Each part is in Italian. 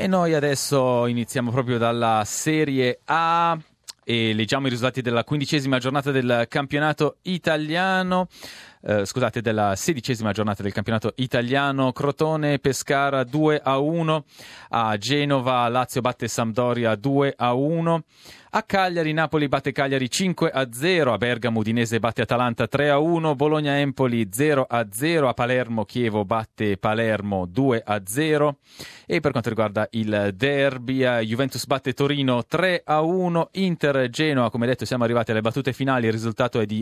E noi adesso iniziamo proprio dalla Serie A e leggiamo i risultati della 15ª giornata del campionato italiano. Della 16ª giornata del campionato italiano. Crotone Pescara 2-1, a Genova Lazio batte Sampdoria 2-1, a Cagliari Napoli batte Cagliari 5-0, a Bergamo Udinese batte Atalanta 3-1, Bologna Empoli 0-0, a Palermo Chievo batte Palermo 2-0, e per quanto riguarda il derby Juventus batte Torino 3-1, Inter Genoa, come detto siamo arrivati alle battute finali, il risultato è di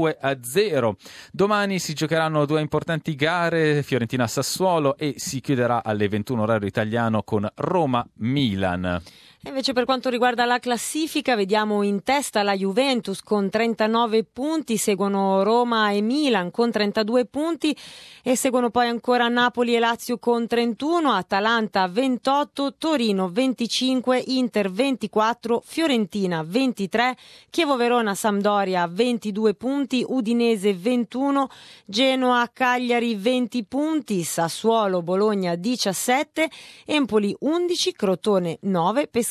2-0. Domani si giocheranno due importanti gare, Fiorentina-Sassuolo, e si chiuderà alle 21 orario italiano con Roma-Milan. E invece per quanto riguarda la classifica, vediamo in testa la Juventus con 39 punti, seguono Roma e Milan con 32 punti e seguono poi ancora Napoli e Lazio con 31, Atalanta 28, Torino 25, Inter 24, Fiorentina 23, Chievo Verona Sampdoria 22 punti, Udinese 21, Genoa Cagliari 20 punti, Sassuolo Bologna 17, Empoli 11, Crotone 9, Pescara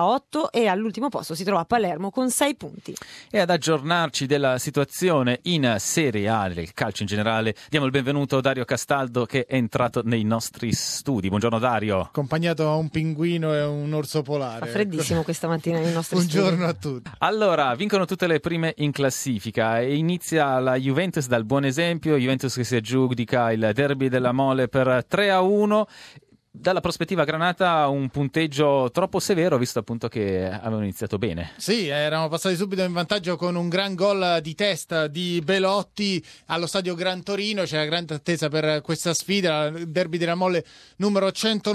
8 e all'ultimo posto si trova Palermo con 6 punti. E ad aggiornarci della situazione in Serie A, del calcio in generale, diamo il benvenuto a Dario Castaldo, che è entrato nei nostri studi. Buongiorno Dario. Accompagnato a un pinguino e un orso polare. Fa freddissimo questa mattina nei nostri studi. Buongiorno a tutti. Allora, vincono tutte le prime in classifica e inizia la Juventus dal buon esempio. Juventus che si aggiudica il derby della Mole per 3-1. Dalla prospettiva granata un punteggio troppo severo, visto appunto che avevano iniziato bene. Sì, erano passati subito in vantaggio con un gran gol di testa di Belotti allo stadio Gran Torino. C'era grande attesa per questa sfida, il derby della Mole numero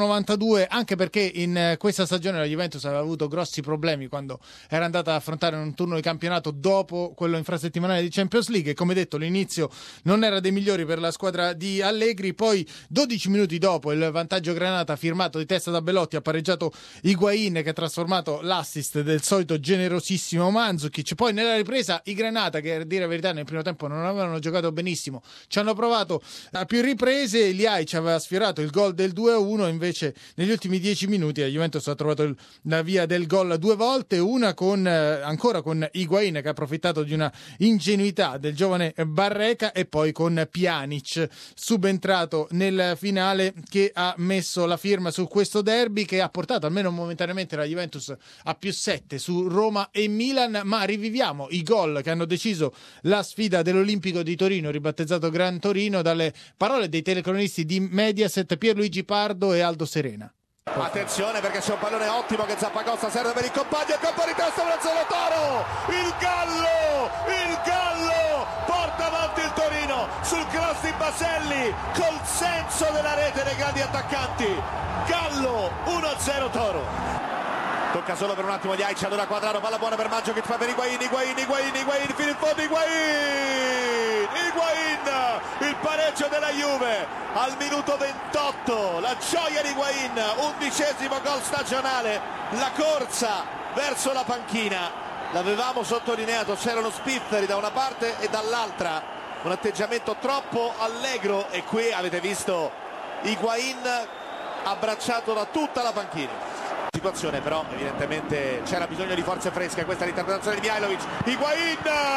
192, anche perché in questa stagione la Juventus aveva avuto grossi problemi quando era andata ad affrontare un turno di campionato dopo quello infrasettimanale di Champions League, e come detto l'inizio non era dei migliori per la squadra di Allegri. Poi 12 minuti dopo il vantaggio granata firmato di testa da Belotti ha pareggiato Higuain, che ha trasformato l'assist del solito generosissimo Mandzukic. Poi nella ripresa i Granata, che a dire la verità nel primo tempo non avevano giocato benissimo, ci hanno provato a più riprese. Ljajic aveva sfiorato il gol del 2-1, invece negli ultimi 10 minuti la Juventus ha trovato la via del gol due volte, una ancora con Higuain, che ha approfittato di una ingenuità del giovane Barreca, e poi con Pjanic subentrato nel finale, che ha messo la firma su questo derby, che ha portato almeno momentaneamente la Juventus a +7 su Roma e Milan. Ma riviviamo i gol che hanno deciso la sfida dell'Olimpico di Torino, ribattezzato Gran Torino, dalle parole dei telecronisti di Mediaset Pierluigi Pardo e Aldo Serena. Attenzione, perché c'è un pallone ottimo che Zappacosta serve per il compagno, il colpo di testa, 1-0 Toro, il gallo porta avanti il Torino sul cross di Baselli col senso della rete dei grandi attaccanti. Gallo 1-0 Toro. Tocca solo per un attimo Ljajic, allora Quadraro, palla buona per Mandzukic, fa per Higuain, fino in fondo Higuain, il pareggio della Juve al minuto 28, la gioia di Higuain, 11° gol stagionale, la corsa verso la panchina, l'avevamo sottolineato, c'erano spifferi da una parte e dall'altra, un atteggiamento troppo allegro, e qui avete visto Higuain abbracciato da tutta la panchina. Situazione però evidentemente c'era bisogno di forze fresche, questa è l'interpretazione di Mihajlovic. Higuain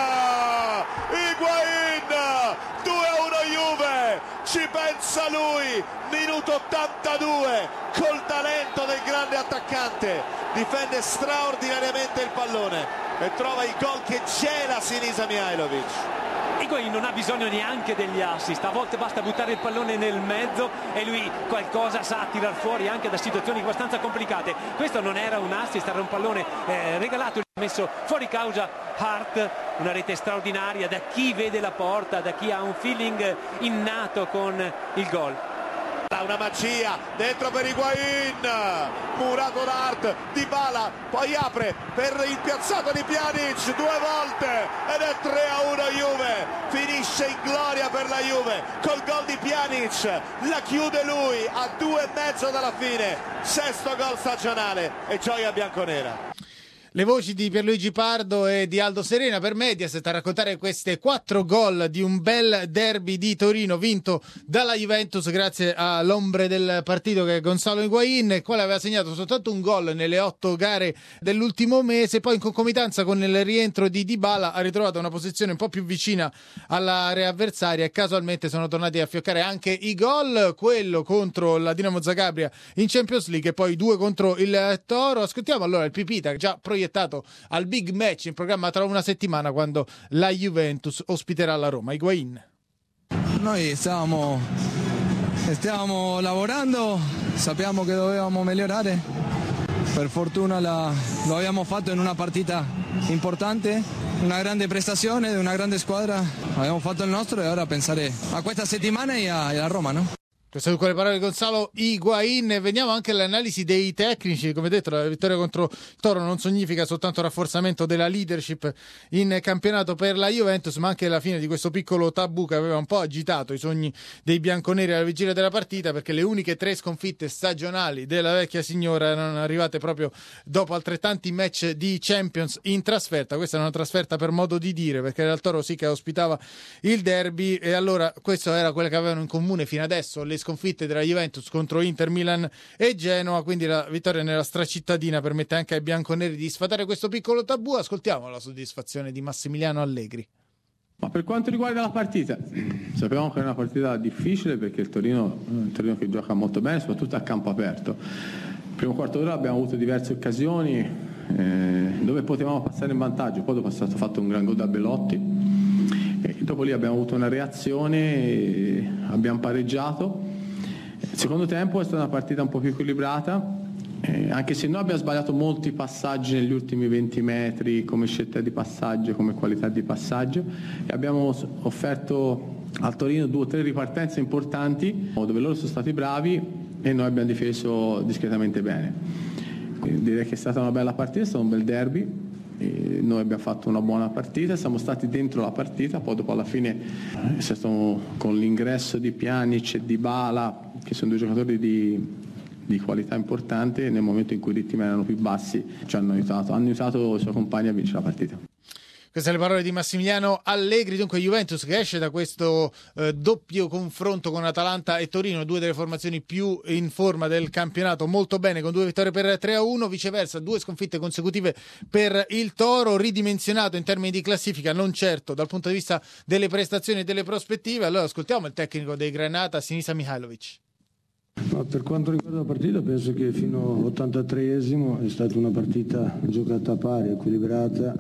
2-1 Juve, ci pensa lui, minuto 82, col talento del grande attaccante difende straordinariamente il pallone e trova il gol che gela Sinisa Mihajlovic. Higuain non ha bisogno neanche degli assist, a volte basta buttare il pallone nel mezzo e lui qualcosa sa tirar fuori anche da situazioni abbastanza complicate. Questo non era un assist, era un pallone regalato, messo fuori causa Hart, una rete straordinaria da chi vede la porta, da chi ha un feeling innato con il gol. Una magia dentro per Higuain, murato da Hart, Dybala, poi apre per il piazzato di Pjanic due volte ed è 3-1 Juve, finisce in gloria per la Juve col gol di Pjanic, la chiude lui a 2,5 dalla fine, 6° gol stagionale e gioia bianconera. Le voci di Pierluigi Pardo e di Aldo Serena per Mediaset a raccontare queste 4 gol di un bel derby di Torino vinto dalla Juventus grazie all'ombre del partito che è Gonzalo Higuaín, il quale aveva segnato soltanto un gol nelle 8 gare dell'ultimo mese, poi in concomitanza con il rientro di Dybala ha ritrovato una posizione un po' più vicina all'area avversaria e casualmente sono tornati a fioccare anche i gol, quello contro la Dinamo Zagabria in Champions League e poi 2 contro il Toro. Ascoltiamo allora il Pipita già proiettato al big match in programma tra una settimana quando la Juventus ospiterà la Roma. Higuaín. Noi stiamo lavorando, sappiamo che dovevamo migliorare, per fortuna lo abbiamo fatto in una partita importante, una grande prestazione di una grande squadra, abbiamo fatto il nostro e ora pensare a questa settimana e a Roma, no? Queste sono le parole di Gonzalo Higuaín. Veniamo anche all'analisi dei tecnici. Come detto, la vittoria contro il Toro non significa soltanto rafforzamento della leadership in campionato per la Juventus, ma anche la fine di questo piccolo tabù che aveva un po' agitato i sogni dei bianconeri alla vigilia della partita, perché le uniche 3 sconfitte stagionali della vecchia signora erano arrivate proprio dopo altrettanti match di Champions in trasferta. Questa è una trasferta per modo di dire, perché era il Toro sì che ospitava il derby, e allora questo era quello che avevano in comune fino adesso le sconfitte della Juventus contro Inter, Milan e Genoa, quindi la vittoria nella stracittadina permette anche ai bianconeri di sfatare questo piccolo tabù. Ascoltiamo la soddisfazione di Massimiliano Allegri. Ma per quanto riguarda la partita, sappiamo che è una partita difficile perché il Torino che gioca molto bene, soprattutto a campo aperto. Nel primo quarto d'ora abbiamo avuto diverse occasioni dove potevamo passare in vantaggio, poi dopo è stato fatto un gran gol da Belotti e dopo lì abbiamo avuto una reazione, abbiamo pareggiato. Il secondo tempo è stata una partita un po' più equilibrata, anche se noi abbiamo sbagliato molti passaggi negli ultimi 20 metri come scelta di passaggio, come qualità di passaggio, e abbiamo offerto al Torino 2 o 3 ripartenze importanti dove loro sono stati bravi e noi abbiamo difeso discretamente bene. Quindi direi che è stata una bella partita, è stato un bel derby. Noi abbiamo fatto una buona partita, siamo stati dentro la partita, poi dopo alla fine con l'ingresso di Pjanic e Dybala, che sono 2 giocatori di qualità importante, nel momento in cui i ritmi erano più bassi ci hanno aiutato i suoi compagni a vincere la partita. Queste le parole di Massimiliano Allegri. Dunque Juventus che esce da questo doppio confronto con Atalanta e Torino, 2 delle formazioni più in forma del campionato, molto bene con 2 vittorie per 3-1, viceversa 2 sconfitte consecutive per il Toro, ridimensionato in termini di classifica, non certo dal punto di vista delle prestazioni e delle prospettive. Allora ascoltiamo il tecnico dei Granata, Sinisa Mihajlovic. Ma per quanto riguarda la partita, penso che fino all'83esimo è stata una partita giocata a pari, equilibrata,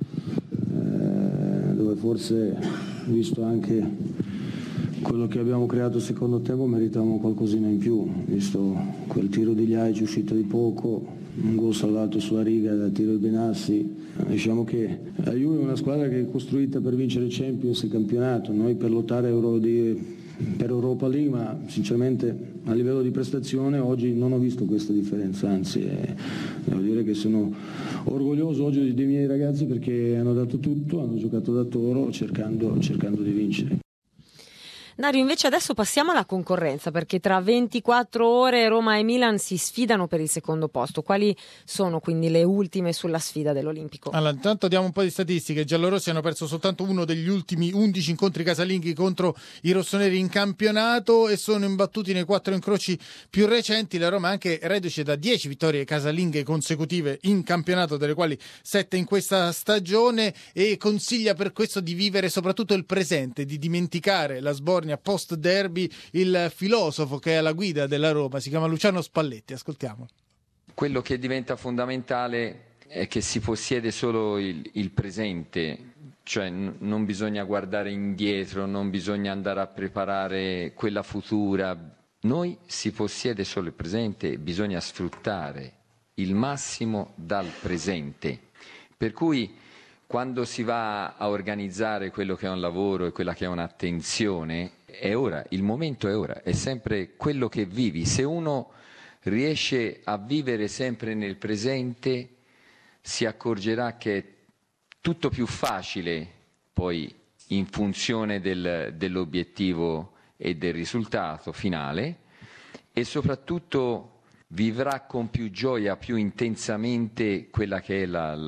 dove forse, visto anche quello che abbiamo creato il secondo tempo, meritavamo qualcosina in più, visto quel tiro di Ljajic uscito di poco, un gol salvato sulla riga da tiro di Benassi. Diciamo che la Juve è una squadra che è costruita per vincere Champions e campionato, noi per lottare per Europa League, ma sinceramente a livello di prestazione oggi non ho visto questa differenza, anzi devo dire che sono orgoglioso oggi dei miei ragazzi perché hanno dato tutto, hanno giocato da toro cercando di vincere. Dario, invece adesso passiamo alla concorrenza, perché tra 24 ore Roma e Milan si sfidano per il secondo posto. Quali sono quindi le ultime sulla sfida dell'Olimpico? Allora, intanto diamo un po' di statistiche. I giallorossi hanno perso soltanto uno degli ultimi 11 incontri casalinghi contro i rossoneri in campionato e sono imbattuti nei 4 incroci più recenti. La Roma è anche reduce da 10 vittorie casalinghe consecutive in campionato, delle quali 7 in questa stagione, e consiglia per questo di vivere soprattutto il presente, di dimenticare la sbornia post derby. Il filosofo che è alla guida della Roma si chiama Luciano Spalletti, ascoltiamo. Quello che diventa fondamentale è che si possiede solo il presente, cioè non bisogna guardare indietro, non bisogna andare a preparare quella futura. Noi si possiede solo il presente e bisogna sfruttare il massimo dal presente, per cui quando si va a organizzare quello che è un lavoro e quella che è un'attenzione, è ora, il momento è ora, è sempre quello che vivi. Se uno riesce a vivere sempre nel presente, si accorgerà che è tutto più facile poi in funzione dell'obiettivo e del risultato finale, e soprattutto vivrà con più gioia, più intensamente quella che è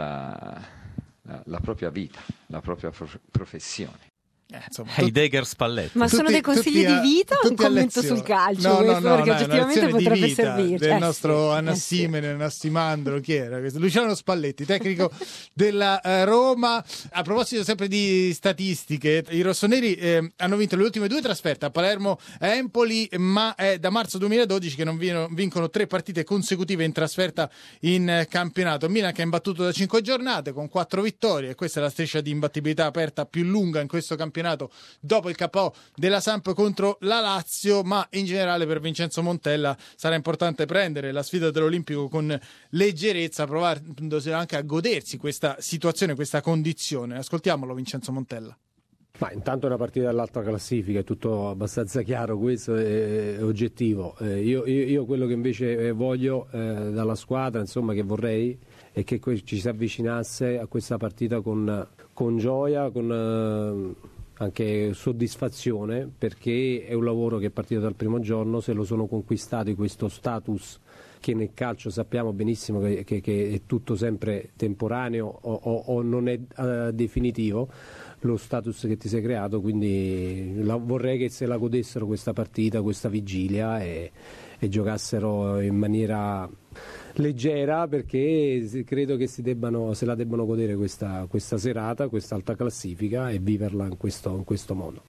la propria vita, la propria professione. Heidegger Spalletti. Ma sono dei consigli di vita o un commento sul calcio? No, perché oggettivamente potrebbe servirci. Del nostro Anassimene, Anassimandro, chi era questo? Luciano Spalletti, tecnico della Roma. A proposito sempre di statistiche, i rossoneri hanno vinto le ultime 2 trasferte a Palermo e Empoli, ma è da marzo 2012 che non vincono 3 partite consecutive in trasferta in campionato. Milan che è imbattuto da 5 giornate con 4 vittorie, e questa è la striscia di imbattibilità aperta più lunga in questo campionato dopo il KO della Samp contro la Lazio. Ma in generale per Vincenzo Montella sarà importante prendere la sfida dell'Olimpico con leggerezza, provandosi anche a godersi questa situazione, questa condizione. Ascoltiamolo Vincenzo Montella. Ma intanto è una partita dell'alta classifica, è tutto abbastanza chiaro, questo è oggettivo. Io quello che invece voglio dalla squadra, insomma, che vorrei, è che ci si avvicinasse a questa partita con gioia, con anche soddisfazione, perché è un lavoro che è partito dal primo giorno, se lo sono conquistati questo status che nel calcio sappiamo benissimo che è tutto sempre temporaneo o non è definitivo, lo status che ti sei creato, quindi vorrei che se la godessero questa partita, questa vigilia e giocassero in maniera leggera, perché credo che se la debbano godere questa serata, questa alta classifica, e viverla in questo modo.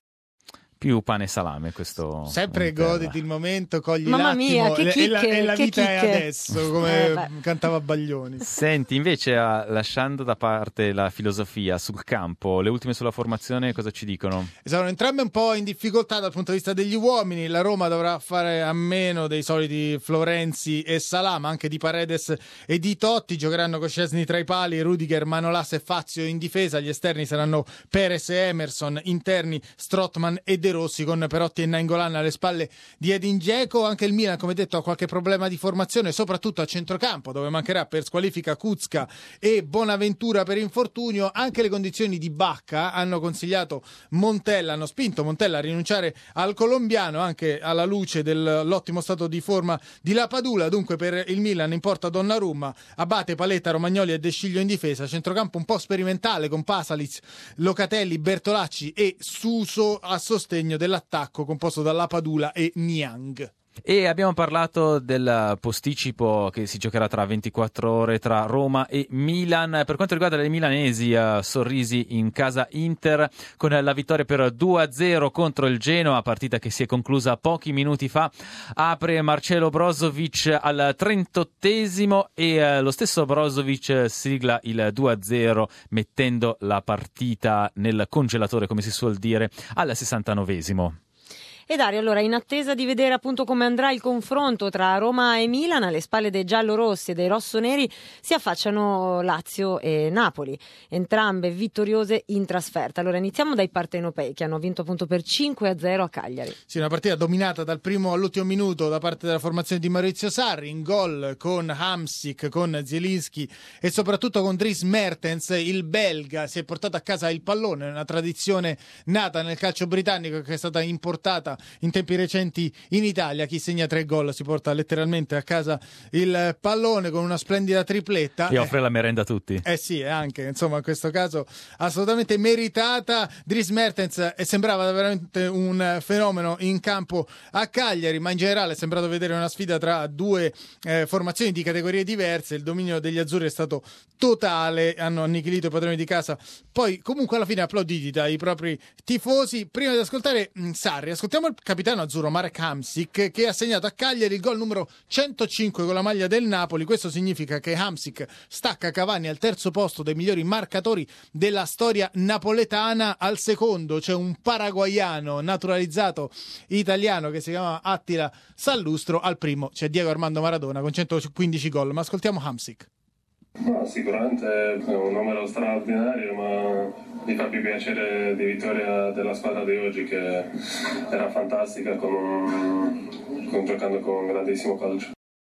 Più pane e salame questo. Sempre goditi il momento, cogli Mamma l'attimo, mia, che chicche, e la che vita chicche. è adesso, come cantava Baglioni. Senti, invece, lasciando da parte la filosofia sul campo, le ultime sulla formazione cosa ci dicono? Sono entrambe un po' in difficoltà dal punto di vista degli uomini. La Roma dovrà fare a meno dei soliti Florenzi e Salah, ma anche di Paredes e di Totti. Giocheranno con Szczesny tra i pali, Rudiger, Manolas e Fazio in difesa. Gli esterni saranno Perez e Emerson, interni Strootman e De Rossi, con Perotti e Nainggolan alle spalle di Edin Dzeko. Anche il Milan, come detto, ha qualche problema di formazione, soprattutto a centrocampo, dove mancherà per squalifica Kuzka e Bonaventura per infortunio. Anche le condizioni di Bacca hanno consigliato Montella, hanno spinto Montella a rinunciare al colombiano, anche alla luce dell'ottimo stato di forma di Lapadula. Dunque per il Milan in porta Donnarumma, Abate, Paletta, Romagnoli e De Sciglio in difesa. Centrocampo un po' sperimentale con Pasalic, Locatelli, Bertolacci e Suso a sostegno dell'attacco composto da Lapadula e Niang. E abbiamo parlato del posticipo che si giocherà tra 24 ore tra Roma e Milan. Per quanto riguarda le milanesi, sorrisi in casa Inter con la vittoria per 2-0 contro il Genoa, partita che si è conclusa pochi minuti fa. Apre Marcelo Brozovic al 38esimo e lo stesso Brozovic sigla il 2-0 mettendo la partita nel congelatore, come si suol dire, al 69esimo. E Dario, allora, in attesa di vedere appunto come andrà il confronto tra Roma e Milan, alle spalle dei giallorossi e dei rossoneri si affacciano Lazio e Napoli, entrambe vittoriose in trasferta. Allora iniziamo dai partenopei, che hanno vinto appunto per 5-0 a Cagliari. Sì, una partita dominata dal primo all'ultimo minuto da parte della formazione di Maurizio Sarri, in gol con Hamsik, con Zielinski e soprattutto con Dries Mertens. Il belga si è portato a casa il pallone, una tradizione nata nel calcio britannico che è stata importata in tempi recenti in Italia. Chi segna 3 gol si porta letteralmente a casa il pallone con una splendida tripletta e offre la merenda a tutti. Sì, anche, insomma, in questo caso assolutamente meritata. Dries Mertens sembrava veramente un fenomeno in campo a Cagliari, ma in generale è sembrato vedere una sfida tra due formazioni di categorie diverse. Il dominio degli azzurri è stato totale, hanno annichilito i padroni di casa, poi comunque alla fine applauditi dai propri tifosi. Prima di ascoltare Sarri, ascoltiamo il capitano azzurro Marek Hamsik, che ha segnato a Cagliari il gol numero 105 con la maglia del Napoli. Questo significa che Hamsik stacca Cavani al terzo posto dei migliori marcatori della storia napoletana. Al secondo c'è un paraguaiano naturalizzato italiano che si chiama Attila Sallustro. Al primo c'è Diego Armando Maradona con 115 gol. Ma ascoltiamo Hamsik. No, sicuramente è un numero straordinario, ma mi fa più piacere di vittoria della squadra di oggi, che era fantastica, giocando con un grandissimo calcio.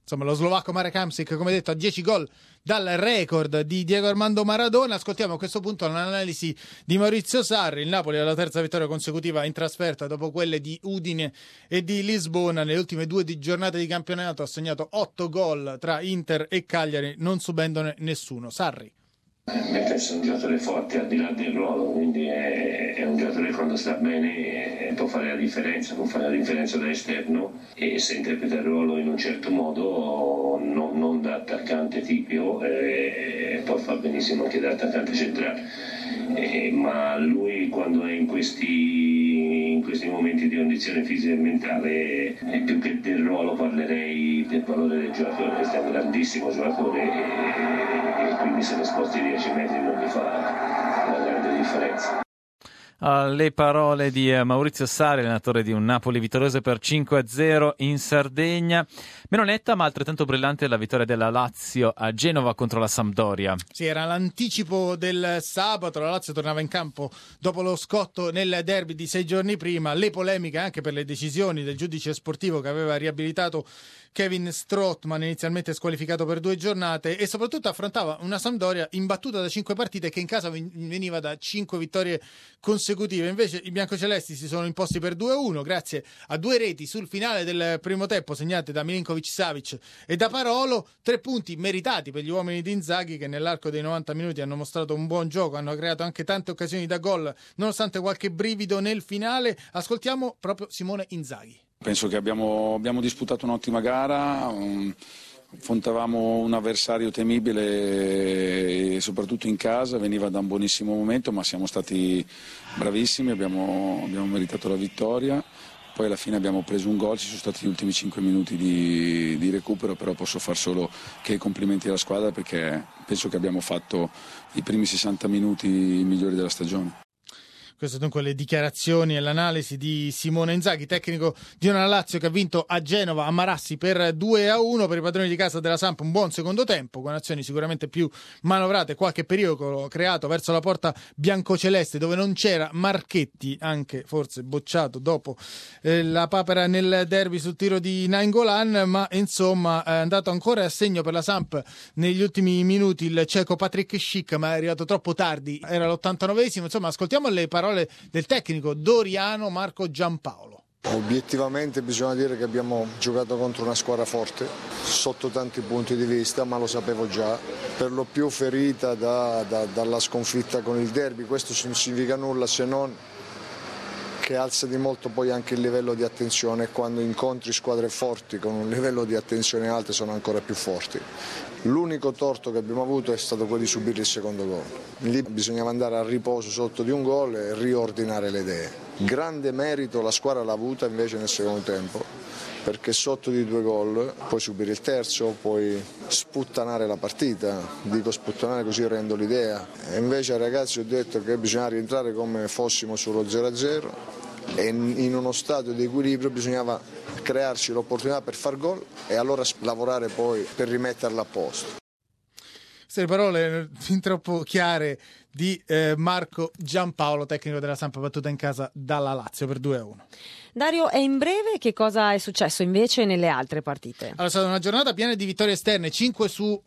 Insomma, lo slovacco Marek Hamsik, come detto, ha 10 gol dal record di Diego Armando Maradona. Ascoltiamo a questo punto l'analisi di Maurizio Sarri. Il Napoli ha la terza vittoria consecutiva in trasferta dopo quelle di Udine e di Lisbona. Nelle ultime 2 giornate di campionato ha segnato 8 gol tra Inter e Cagliari, non subendone nessuno. Sarri. Mertens è un giocatore forte al di là del ruolo, quindi è un giocatore quando sta bene può fare la differenza da esterno, e se interpreta il ruolo in un certo modo, non da attaccante tipico, può far benissimo anche da attaccante centrale, ma lui quando è in questi momenti di condizione fisica e mentale, più che del ruolo parlerei del valore del giocatore. Questo è un grandissimo giocatore e quindi se ne sposti 10 metri non gli fa una grande differenza. Le parole di Maurizio Sarri, allenatore di un Napoli vittorioso per 5-0 in Sardegna. Meno netta ma altrettanto brillante la vittoria della Lazio a Genova contro la Sampdoria. Sì, era l'anticipo del sabato, la Lazio tornava in campo dopo lo scotto nel derby di 6 giorni prima, le polemiche anche per le decisioni del giudice sportivo che aveva riabilitato Kevin Strootman, inizialmente squalificato per 2 giornate, e soprattutto affrontava una Sampdoria imbattuta da 5 partite che in casa veniva da 5 vittorie consecutive. Invece i biancocelesti si sono imposti per 2-1 grazie a 2 reti sul finale del primo tempo segnate da Milinkovic-Savic e da Parolo. 3 punti meritati per gli uomini di Inzaghi, che nell'arco dei 90 minuti hanno mostrato un buon gioco, hanno creato anche tante occasioni da gol nonostante qualche brivido nel finale. Ascoltiamo proprio Simone Inzaghi. Penso che abbiamo disputato un'ottima gara, affrontavamo un avversario temibile e soprattutto in casa, veniva da un buonissimo momento, ma siamo stati bravissimi, abbiamo meritato la vittoria. Poi alla fine abbiamo preso un gol, ci sono stati gli ultimi 5 minuti di recupero, però posso far solo che complimenti alla squadra, perché penso che abbiamo fatto i primi 60 minuti migliori della stagione. Queste dunque le dichiarazioni e l'analisi di Simone Inzaghi, tecnico di una Lazio che ha vinto a Genova a Marassi per 2-1. Per i padroni di casa della Samp un buon secondo tempo, con azioni sicuramente più manovrate, qualche pericolo creato verso la porta biancoceleste dove non c'era Marchetti, anche forse bocciato dopo la papera nel derby sul tiro di Nainggolan, ma insomma è andato ancora a segno per la Samp negli ultimi minuti il ceco Patrick Schick, ma è arrivato troppo tardi, era l'89esimo. Insomma, ascoltiamo le parole del tecnico doriano Marco Giampaolo. Obiettivamente bisogna dire che abbiamo giocato contro una squadra forte sotto tanti punti di vista, ma lo sapevo già, per lo più ferita dalla sconfitta con il derby. Questo non significa nulla se non che alza di molto poi anche il livello di attenzione, e quando incontri squadre forti con un livello di attenzione alto sono ancora più forti. L'unico torto che abbiamo avuto è stato quello di subire il secondo gol. Lì bisognava andare a riposo sotto di un gol e riordinare le idee. Grande merito la squadra l'ha avuta invece nel secondo tempo, perché sotto di 2 gol puoi subire il terzo, puoi sputtanare la partita. Dico sputtanare così rendo l'idea. E invece ai ragazzi ho detto che bisogna rientrare come fossimo sullo 0-0 e in uno stato di equilibrio bisognava crearci l'opportunità per far gol e allora lavorare poi per rimetterla a posto. Queste parole fin troppo chiare di Marco Giampaolo, tecnico della Samp battuta in casa dalla Lazio per 2-1. Dario, e in breve che cosa è successo invece nelle altre partite? Allora, è stata una giornata piena di vittorie esterne, 5 su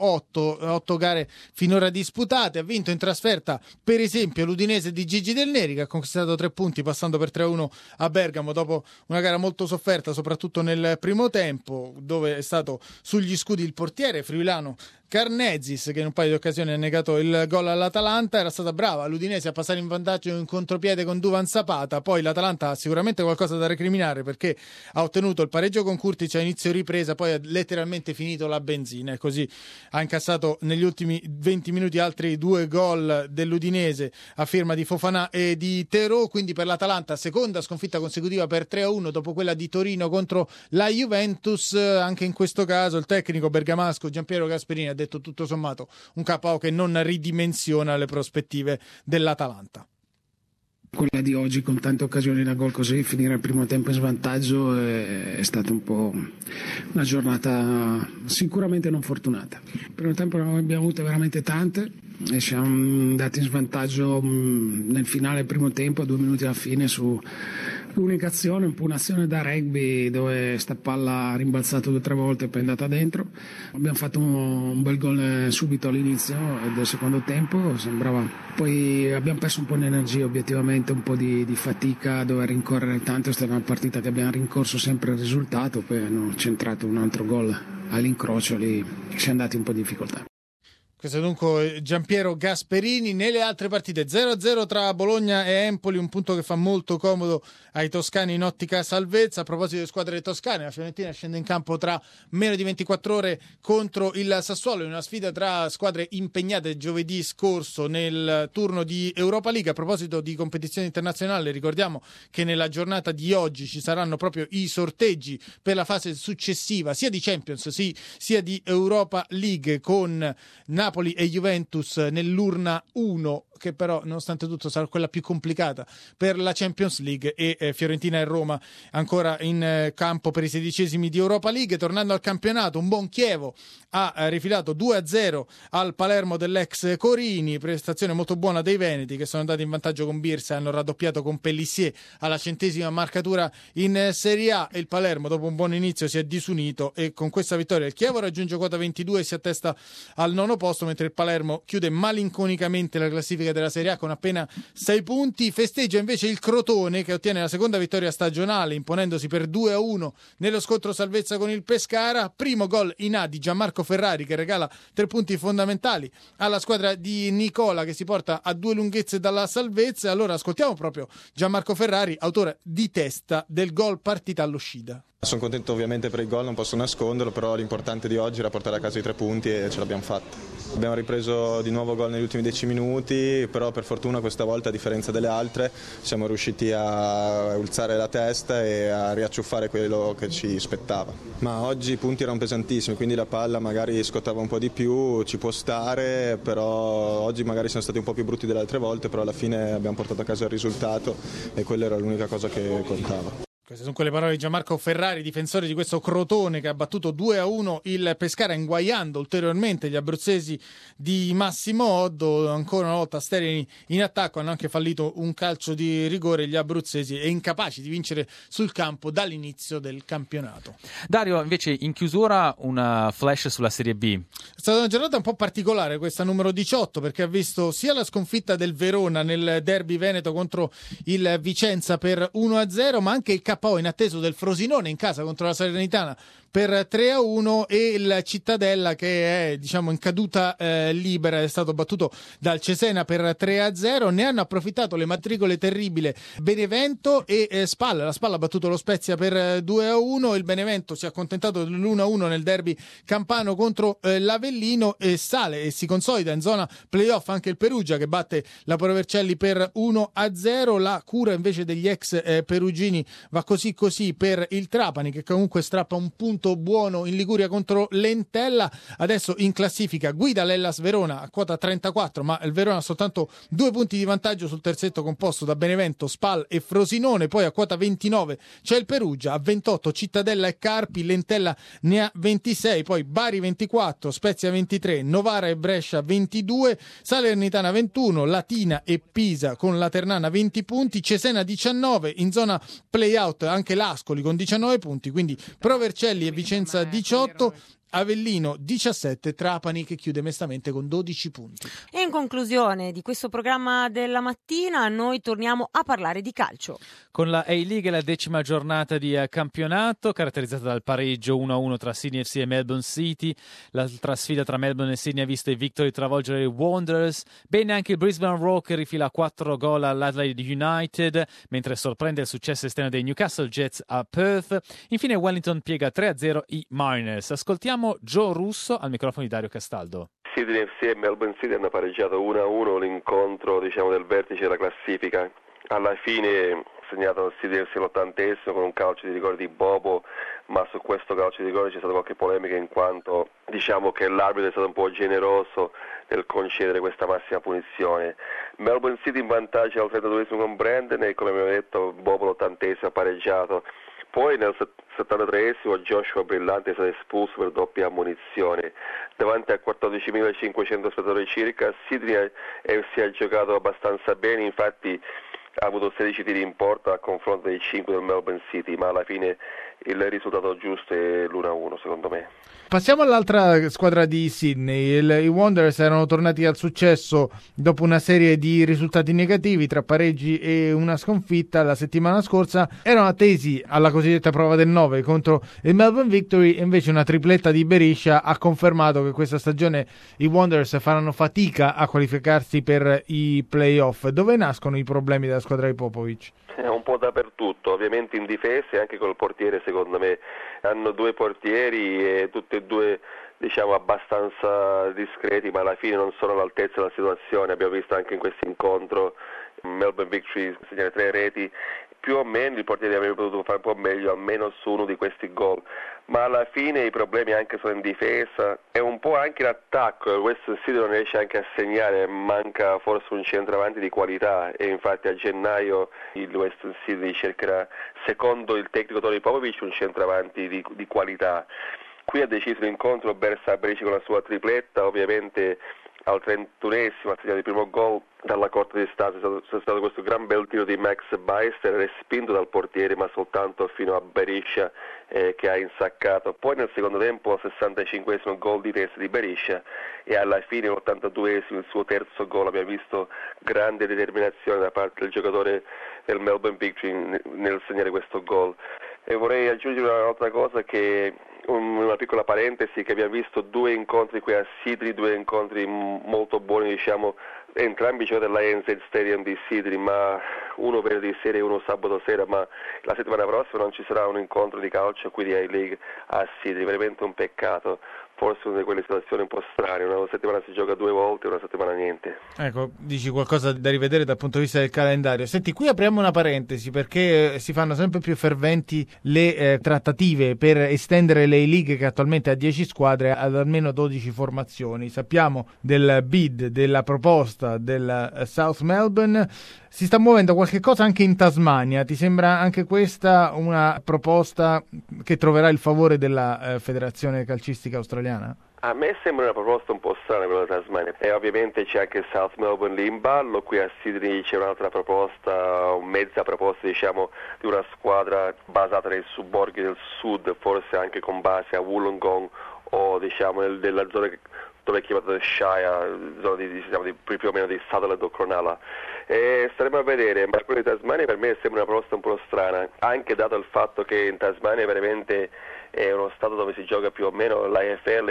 8 gare finora disputate. Ha vinto in trasferta per esempio l'Udinese di Gigi Del Neri, che ha conquistato 3 punti passando per 3-1 a Bergamo dopo una gara molto sofferta soprattutto nel primo tempo, dove è stato sugli scudi il portiere friulano Carnezis, che in un paio di occasioni ha negato il gol all'Atalanta. Era stata brava l'Udinese a passare in vantaggio in contropiede con Duvan Zapata, poi l'Atalanta ha sicuramente qualcosa da recriminare perché ha ottenuto il pareggio con Kurtic a inizio ripresa, poi ha letteralmente finito la benzina e così ha incassato negli ultimi 20 minuti altri 2 gol dell'Udinese a firma di Fofana e di Terò. Quindi per l'Atalanta seconda sconfitta consecutiva per 3-1 dopo quella di Torino contro la Juventus. Anche in questo caso il tecnico bergamasco Giampiero Gasperini ha detto tutto sommato un KO che non ridimensiona le prospettive dell'Atalanta. Quella di oggi con tante occasioni da gol, così finire il primo tempo in svantaggio è stata un po' una giornata sicuramente non fortunata. Il primo tempo ne abbiamo avute veramente tante e siamo andati in svantaggio nel finale del primo tempo a 2 minuti alla fine su l'unica azione, un po' un'azione da rugby dove sta palla ha rimbalzato 2 o 3 volte e poi è andata dentro. Abbiamo fatto un bel gol subito all'inizio del secondo tempo, sembrava. Poi abbiamo perso un po' di energia, obiettivamente un po' di fatica a dover rincorrere tanto. È stata una partita che abbiamo rincorso sempre il risultato, poi hanno centrato un altro gol all'incrocio, lì si è andati un po' di difficoltà. Questo è dunque Giampiero Gasperini. Nelle altre partite 0-0 tra Bologna e Empoli, un punto che fa molto comodo ai toscani in ottica salvezza. A proposito delle squadre toscane, la Fiorentina scende in campo tra meno di 24 ore contro il Sassuolo in una sfida tra squadre impegnate giovedì scorso nel turno di Europa League. A proposito di competizione internazionale, ricordiamo che nella giornata di oggi ci saranno proprio i sorteggi per la fase successiva sia di Champions sia di Europa League, con Napoli e Juventus nell'urna 1, che però nonostante tutto sarà quella più complicata per la Champions League, e Fiorentina e Roma ancora in campo per i 16esimi di Europa League. Tornando al campionato, un buon Chievo ha rifilato 2-0 al Palermo dell'ex Corini, prestazione molto buona dei veneti che sono andati in vantaggio con Birsa e hanno raddoppiato con Pellissier alla 100ª marcatura in Serie A. Il Palermo dopo un buon inizio si è disunito e con questa vittoria il Chievo raggiunge quota 22 e si attesta al 9º posto, mentre il Palermo chiude malinconicamente la classifica della Serie A con appena 6 punti. Festeggia invece il Crotone, che ottiene la seconda vittoria stagionale imponendosi per 2-1 nello scontro salvezza con il Pescara. Primo gol in A di Gianmarco Ferrari, che regala 3 punti fondamentali alla squadra di Nicola, che si porta a 2 lunghezze dalla salvezza. Allora ascoltiamo proprio Gianmarco Ferrari, autore di testa del gol partita all'uscita. Sono contento ovviamente per il gol, non posso nasconderlo, però l'importante di oggi era portare a casa i 3 punti e ce l'abbiamo fatta. Abbiamo ripreso di nuovo gol negli ultimi 10 minuti, però per fortuna questa volta, a differenza delle altre, siamo riusciti a alzare la testa e a riacciuffare quello che ci spettava. Ma oggi i punti erano pesantissimi, quindi la palla magari scottava un po' di più, ci può stare, però oggi magari siamo stati un po' più brutti delle altre volte, però alla fine abbiamo portato a casa il risultato e quella era l'unica cosa che contava. Queste sono quelle parole di Gianmarco Ferrari, difensore di questo Crotone che ha battuto 2-1 il Pescara, inguaiando ulteriormente gli abruzzesi di Massimo Oddo. Ancora una volta Stereni in attacco, hanno anche fallito un calcio di rigore gli abruzzesi e incapaci di vincere sul campo dall'inizio del campionato. Dario, invece in chiusura una flash sulla Serie B. È stata una giornata un po' particolare questa numero 18, perché ha visto sia la sconfitta del Verona nel derby veneto contro il Vicenza per 1-0, ma anche il KO in atteso del Frosinone in casa contro la Salernitana per 3-1 e il Cittadella, che è in caduta libera, è stato battuto dal Cesena per 3-0. Ne hanno approfittato le matricole terribili Benevento e Spal. La Spal ha battuto lo Spezia per 2-1. Il Benevento si è accontentato dell'1-1 nel derby campano contro l'Avellino e sale e si consolida in zona playoff anche il Perugia, che batte la Pro Vercelli per 1-0. La cura invece degli ex perugini va così per il Trapani, che comunque strappa un punto buono in Liguria contro l'Entella. Adesso in classifica guida l'Hellas Verona a quota 34, ma il Verona ha soltanto 2 punti di vantaggio sul terzetto composto da Benevento, Spal e Frosinone. Poi a quota 29 c'è il Perugia, a 28 Cittadella e Carpi, l'Entella ne ha 26, poi Bari 24, Spezia 23, Novara e Brescia 22, Salernitana 21, Latina e Pisa con la Ternana 20 punti, Cesena 19, in zona play-out anche l'Ascoli con 19 punti, quindi Pro Vercelli e Vicenza 18, Avellino 17, Trapani che chiude mestamente con 12 punti. E in conclusione di questo programma della mattina noi torniamo a parlare di calcio. Con la A-League la 10ª giornata di campionato, caratterizzata dal pareggio 1-1 tra Sydney FC e Melbourne City. L'altra sfida tra Melbourne e Sydney ha visto i Victory travolgere i Wanderers. Bene anche il Brisbane Roar, che rifila 4 gol all'Adelaide United, mentre sorprende il successo esterno dei Newcastle Jets a Perth. Infine Wellington piega 3-0 i Mariners. Ascoltiamo Joe Russo al microfono di Dario Castaldo. Sydney FC e Melbourne City hanno pareggiato 1-1 l'incontro del vertice della classifica. Alla fine segnato Sydney FC l'80° con un calcio di rigore di Bobo, ma su questo calcio di rigore c'è stata qualche polemica, in quanto che l'arbitro è stato un po' generoso nel concedere questa massima punizione. Melbourne City in vantaggio al 32° con Brandon e, come abbiamo detto, Bobo l'80° ha pareggiato. Poi nel 73° Joshua Brillante è stato espulso per doppia ammonizione. Davanti a 14.500 spettatori circa, Sydney FC ha giocato abbastanza bene, infatti ha avuto 16 tiri in porta a confronto dei 5 del Melbourne City, ma alla fine il risultato giusto è l'1-1 secondo me. Passiamo all'altra squadra di Sydney. I Wanderers erano tornati al successo dopo una serie di risultati negativi, tra pareggi e una sconfitta la settimana scorsa. Erano attesi alla cosiddetta prova del 9 contro il Melbourne Victory, e invece una tripletta di Berisha ha confermato che questa stagione i Wanderers faranno fatica a qualificarsi per i playoff. Dove nascono i problemi della squadra di Popovic? È un po' dappertutto, ovviamente in difesa e anche col portiere. Secondo me hanno due portieri e tutti e due diciamo abbastanza discreti, ma alla fine non sono all'altezza della situazione. Abbiamo visto anche in questo incontro Melbourne Victory segnare 3 reti, più o meno il portiere avrebbe potuto fare un po' meglio almeno su uno di questi gol, ma alla fine i problemi anche sono in difesa e un po' anche in attacco. Il Western City non riesce anche a segnare, manca forse un centravanti di qualità, e infatti a gennaio il Western City cercherà, secondo il tecnico Tony Popovic, un centravanti di qualità. Qui ha deciso l'incontro Bersa Berisha con la sua tripletta, ovviamente al 31esimo ha segnato il primo gol dalla corta distanza. C'è stato questo gran bel tiro di Max Beister, respinto dal portiere ma soltanto fino a Berisha che ha insaccato. Poi nel secondo tempo al 65esimo gol di testa di Berisha, e alla fine all'82esimo il suo terzo gol. Abbiamo visto grande determinazione da parte del giocatore del Melbourne Victory nel segnare questo gol. E vorrei aggiungere un'altra cosa, che una piccola parentesi, che abbiamo visto 2 incontri qui a Sydney, 2 incontri molto buoni, diciamo, entrambi giocati all'ANZ Stadium di Sydney, ma uno venerdì sera e uno sabato sera, ma la settimana prossima non ci sarà un incontro di calcio qui di A-League a Sydney, veramente un peccato. Forse una di quelle situazioni un po' strane, una settimana si gioca 2 volte, una settimana niente. Ecco, dici qualcosa da rivedere dal punto di vista del calendario. Senti, qui apriamo una parentesi, perché si fanno sempre più ferventi le trattative per estendere le league, che attualmente ha 10 squadre, ad almeno 12 formazioni. Sappiamo del bid, della proposta del South Melbourne. Si sta muovendo qualche cosa anche in Tasmania. Ti sembra anche questa una proposta che troverà il favore della Federazione Calcistica Australiana? A me sembra una proposta un po' strana quella della Tasmania, e ovviamente c'è anche South Melbourne lì in ballo. Qui a Sydney c'è un'altra proposta, mezza proposta diciamo, di una squadra basata nei sobborghi del sud, forse anche con base a Wollongong o diciamo nella zona dove è chiamato Shire, zona di più o meno di Sutherland o Cronulla. Staremo a vedere, ma quello di Tasmania per me sembra una proposta un po' strana, anche dato il fatto che in Tasmania veramente è uno stato dove si gioca più o meno l'AFL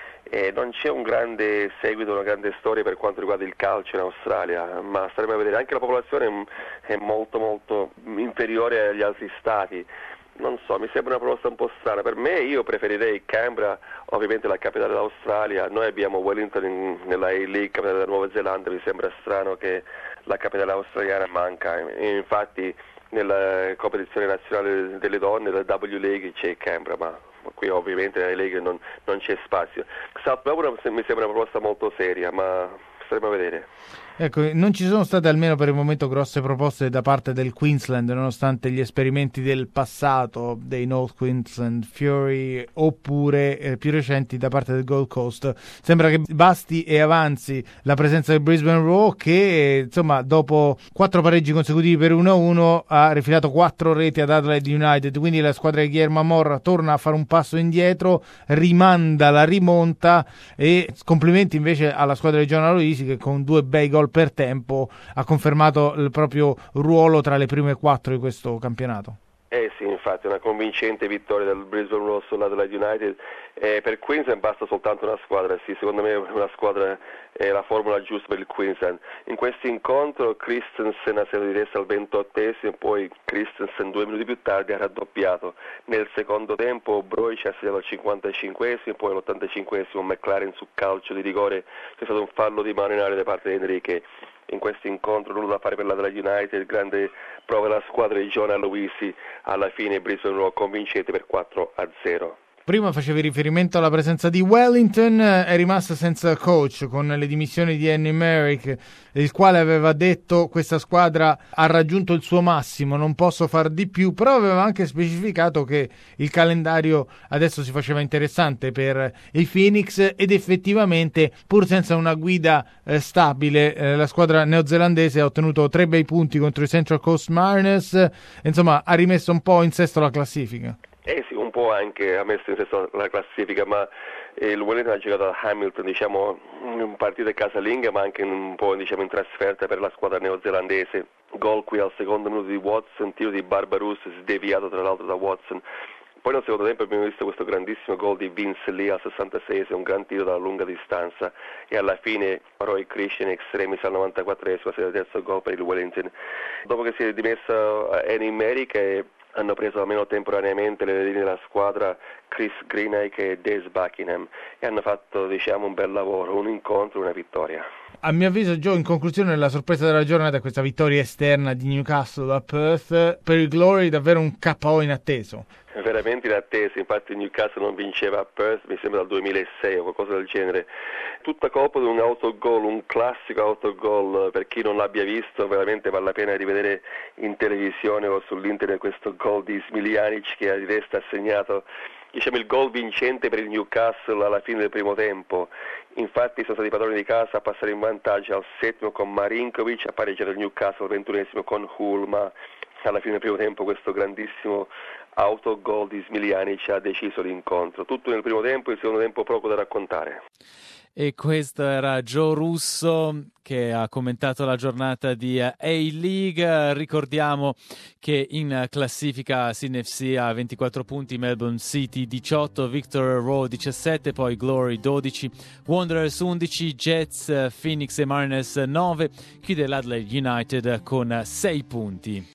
e non c'è un grande seguito, una grande storia per quanto riguarda il calcio in Australia, ma staremo a vedere. Anche la popolazione è molto molto inferiore agli altri stati. Non so, mi sembra una proposta un po' strana. Per me, io preferirei Canberra, ovviamente la capitale dell'Australia. Noi abbiamo Wellington nella A-League, capitale della Nuova Zelanda. Mi sembra strano che la capitale australiana manca. E infatti nella competizione nazionale delle donne, la W-League, c'è Canberra, ma qui ovviamente nella A-League non c'è spazio. South Melbourne mi sembra una proposta molto seria, ma staremo a vedere. Ecco, non ci sono state almeno per il momento grosse proposte da parte del Queensland, nonostante gli esperimenti del passato dei North Queensland Fury, oppure più recenti da parte del Gold Coast. Sembra che basti e avanzi la presenza del Brisbane Roar, che insomma dopo 4 pareggi consecutivi per 1-1 ha rifilato 4 reti ad Adelaide United, quindi la squadra di Guillermo Morra torna a fare un passo indietro, rimanda la rimonta, e complimenti invece alla squadra di John Aloisi, che con 2 bei gol per tempo ha confermato il proprio ruolo tra le prime 4 di questo campionato. Sì, infatti una convincente vittoria del Brisbane Roar sull'Adelaide United. Per Queensland basta soltanto una squadra, sì, secondo me una squadra è la formula giusta per il Queensland. In questo incontro Christensen ha segnato di testa al 28esimo, poi Christensen 2 minuti più tardi ha raddoppiato. Nel secondo tempo Broich ha segnato al 55esimo, poi all'85esimo McLaren su calcio di rigore. C'è stato un fallo di mano in area da parte di Enrique. In questo incontro nulla da fare per l'Adelaide United, grande prova della squadra di John Aloisi, alla fine Brisbane Roar convincente per 4-0. Prima facevi riferimento alla presenza di Wellington, è rimasta senza coach con le dimissioni di Andy Merrick, il quale aveva detto questa squadra ha raggiunto il suo massimo, non posso far di più, però aveva anche specificato che il calendario adesso si faceva interessante per i Phoenix ed effettivamente pur senza una guida stabile la squadra neozelandese ha ottenuto 3 bei punti contro i Central Coast Mariners, insomma ha rimesso un po' in sesto la classifica. Sì, un po' anche ha messo in sesto la classifica, ma il Wellington ha giocato a Hamilton, diciamo, in partite casalinghe, ma anche un po' diciamo in trasferta per la squadra neozelandese. Gol qui al secondo minuto di Watson, tiro di Barbarus sdeviato tra l'altro da Watson. Poi nel secondo tempo abbiamo visto questo grandissimo gol di Vince Lee al 66esimo, un gran tiro dalla lunga distanza, e alla fine Roy Christian extremis al 94esimo, il terzo gol per il Wellington. Dopo che si è dimesso Andy Merrick hanno preso almeno temporaneamente le linee della squadra Chris Greenake e Des Buckingham e hanno fatto diciamo un bel lavoro, un incontro, una vittoria. A mio avviso, Joe, in conclusione la sorpresa della giornata è questa vittoria esterna di Newcastle a Perth. Per il Glory davvero un KO inatteso. Veramente inatteso, infatti Newcastle non vinceva a Perth mi sembra dal 2006 o qualcosa del genere. Tutta colpa di un autogol, un classico autogol, per chi non l'abbia visto veramente vale la pena rivedere in televisione o sull'internet questo gol di Smiljanic che di destra ha segnato diciamo il gol vincente per il Newcastle alla fine del primo tempo. Infatti sono stati i padroni di casa a passare in vantaggio al 7° con Marinkovic, a pareggiare il Newcastle al 21esimo con Hull, ma alla fine del primo tempo questo grandissimo autogol di Smiljanic ha deciso l'incontro. Tutto nel primo tempo, il secondo tempo poco da raccontare. E questo era Joe Russo che ha commentato la giornata di A-League. Ricordiamo che in classifica Sydney FC ha 24 punti, Melbourne City 18, Victor Row 17, poi Glory 12, Wanderers 11, Jets, Phoenix e Mariners 9, chiude l'Adelaide United con 6 punti.